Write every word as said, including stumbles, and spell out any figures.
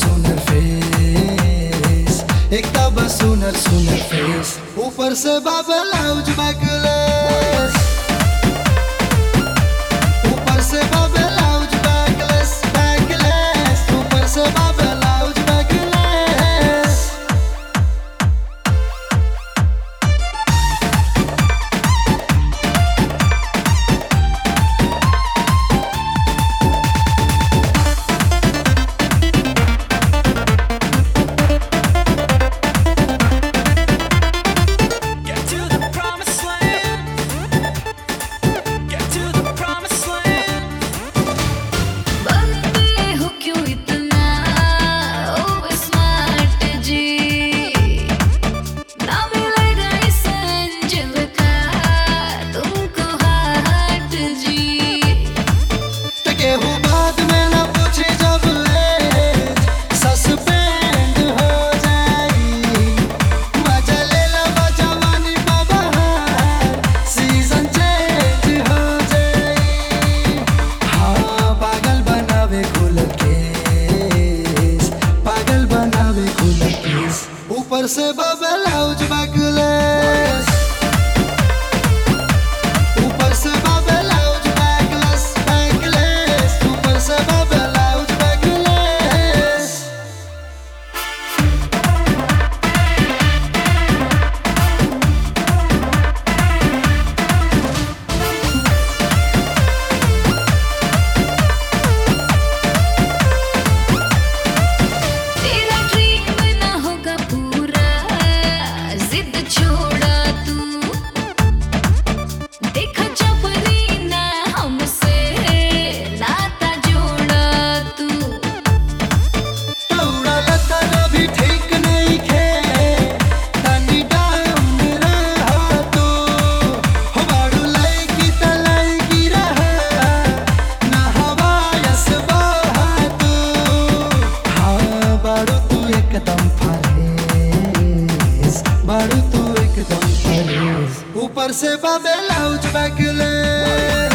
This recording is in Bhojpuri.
सुनर फेस, एक तब सुनर सुनर फेस, ऊपर से बाबा लाउज बैकलेस, ऊपर से बाबा लाउज बैकलेस बैकलेस, ऊपर से बाबा लाउज बैकलेस। ऊपर से बाबा लाउज बैकलेस, ऊपर से बाबा लाउज बैकलेस बैकलेस, ऊपर से बाबा लाउज बैकलेस। ऊपर से बाबा लाउज बैकलेस।